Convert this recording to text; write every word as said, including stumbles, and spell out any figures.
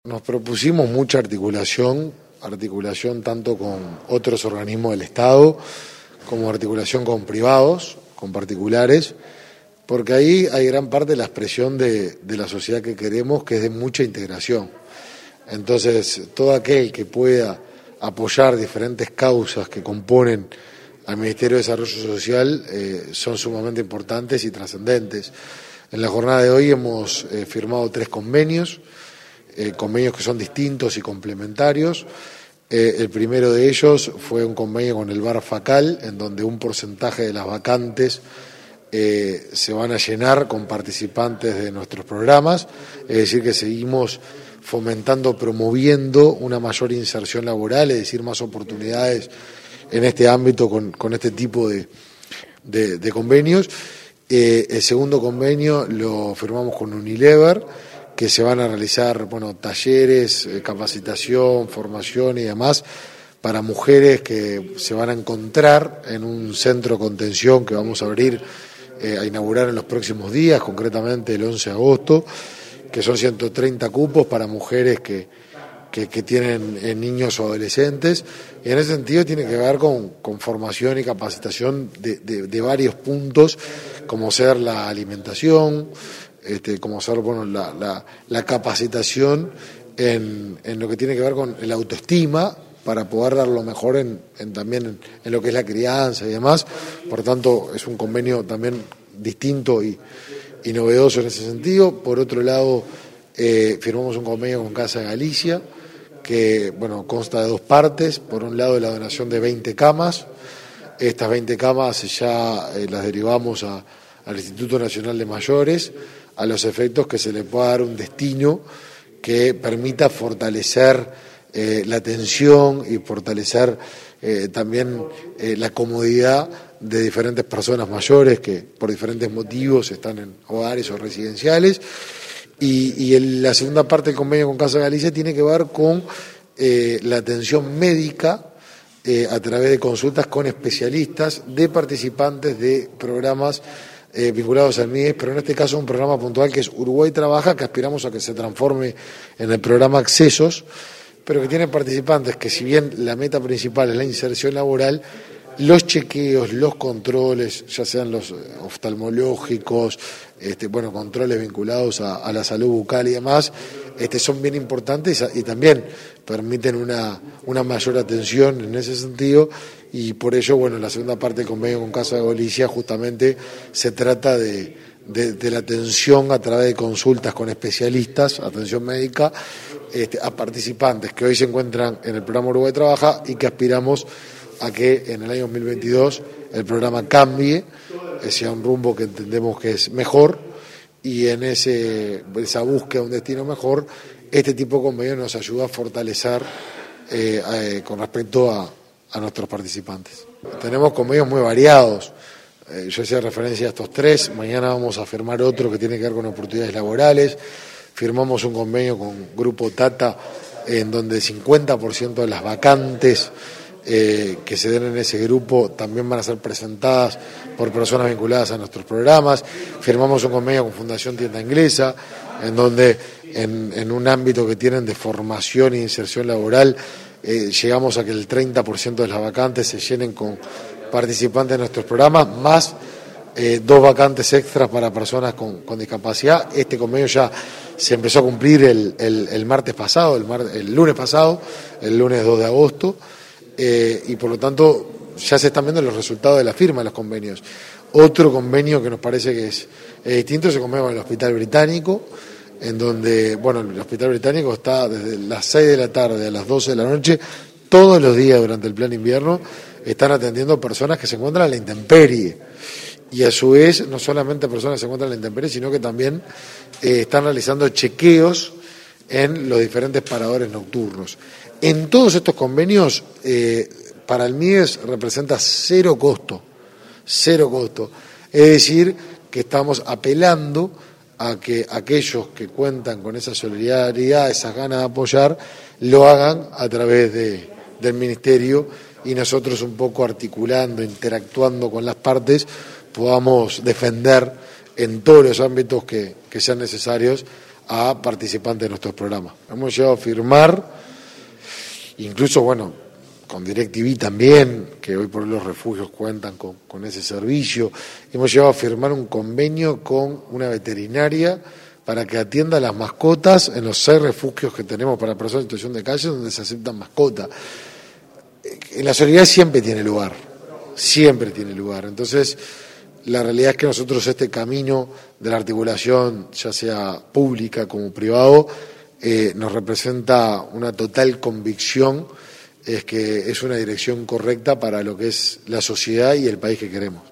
Nos propusimos mucha articulación, articulación tanto con otros organismos del Estado, como articulación con privados, con particulares, porque ahí hay gran parte de la expresión de, de la sociedad que queremos, que es de mucha integración. Entonces, todo aquel que pueda apoyar diferentes causas que componen al Ministerio de Desarrollo Social eh, son sumamente importantes y trascendentes. En la jornada de hoy hemos eh, firmado tres convenios, Eh, convenios que son distintos y complementarios. Eh, el primero de ellos fue un convenio con el Bar Facal, en donde un porcentaje de las vacantes eh, se van a llenar con participantes de nuestros programas, es decir, que seguimos fomentando, promoviendo una mayor inserción laboral, es decir, más oportunidades en este ámbito con, con este tipo de, de, de convenios. Eh, el segundo convenio lo firmamos con Unilever, que se van a realizar, bueno, talleres, eh, capacitación, formación y demás para mujeres que se van a encontrar en un centro de contención que vamos a abrir, eh, a inaugurar en los próximos días, concretamente el once de agosto, que son ciento treinta cupos para mujeres que, que, que tienen eh, niños o adolescentes, y en ese sentido tiene que ver con, con formación y capacitación de, de, de varios puntos, como ser la alimentación, Este, como ser bueno, la, la, la capacitación en, en lo que tiene que ver con la autoestima para poder dar lo mejor en, en también en, en lo que es la crianza y demás. Por tanto, es un convenio también distinto y, y novedoso en ese sentido. Por otro lado, eh, firmamos un convenio con Casa Galicia que bueno, consta de dos partes. Por un lado, la donación de veinte camas. Estas veinte camas ya eh, las derivamos a, al Instituto Nacional de Mayores, a los efectos que se le pueda dar un destino que permita fortalecer eh, la atención y fortalecer eh, también eh, la comodidad de diferentes personas mayores que por diferentes motivos están en hogares o residenciales. Y, y el, la segunda parte del convenio con Casa Galicia tiene que ver con eh, la atención médica eh, a través de consultas con especialistas de participantes de programas Eh, vinculados al M I E S, pero en este caso un programa puntual que es Uruguay Trabaja, que aspiramos a que se transforme en el programa Accesos, pero que tiene participantes que, si bien la meta principal es la inserción laboral, los chequeos, los controles, ya sean los oftalmológicos, este, bueno, controles vinculados a, a la salud bucal y demás, este, son bien importantes y, y también permiten una, una mayor atención en ese sentido. Y por ello, bueno, la segunda parte del convenio con Casa Galicia justamente se trata de, de, de la atención a través de consultas con especialistas, atención médica, este, a participantes que hoy se encuentran en el programa Uruguay Trabaja y que aspiramos a que en el año dos mil veintidós el programa cambie, sea un rumbo que entendemos que es mejor, y en ese, esa búsqueda de un destino mejor, este tipo de convenio nos ayuda a fortalecer eh, eh, con respecto a a nuestros participantes. Tenemos convenios muy variados, eh, yo hacía referencia a estos tres, mañana vamos a firmar otro que tiene que ver con oportunidades laborales, firmamos un convenio con Grupo Tata en donde el cincuenta por ciento de las vacantes eh, que se den en ese grupo también van a ser presentadas por personas vinculadas a nuestros programas, firmamos un convenio con Fundación Tienda Inglesa, en donde en, en un ámbito que tienen de formación e inserción laboral, Eh, llegamos a que el treinta por ciento de las vacantes se llenen con participantes de nuestros programas, más eh, dos vacantes extras para personas con, con discapacidad. Este convenio ya se empezó a cumplir el, el, el martes pasado, el, mar, el lunes pasado, el lunes dos de agosto, eh, y por lo tanto ya se están viendo los resultados de la firma de los convenios. Otro convenio que nos parece que es, es distinto es el convenio con el Hospital Británico, en donde, bueno, el Hospital Británico está desde las seis de la tarde a las doce de la noche, todos los días durante el plan invierno, están atendiendo personas que se encuentran en la intemperie. Y a su vez, no solamente personas que se encuentran en la intemperie, sino que también eh, están realizando chequeos en los diferentes paradores nocturnos. En todos estos convenios, eh, para el M I E S representa cero costo, cero costo. Es decir, que estamos apelando a que aquellos que cuentan con esa solidaridad, esas ganas de apoyar, lo hagan a través de, del Ministerio, y nosotros un poco articulando, interactuando con las partes, podamos defender en todos los ámbitos que, que sean necesarios a participantes de nuestros programas. Hemos llegado a firmar, incluso, bueno, con DirecTV también, que hoy por hoy los refugios cuentan con, con ese servicio. Hemos llegado a firmar un convenio con una veterinaria para que atienda a las mascotas en los seis refugios que tenemos para personas en situación de calle donde se aceptan mascotas. En la solidaridad siempre tiene lugar, siempre tiene lugar. Entonces, la realidad es que nosotros este camino de la articulación, ya sea pública como privado, eh, nos representa una total convicción, es que es una dirección correcta para lo que es la sociedad y el país que queremos.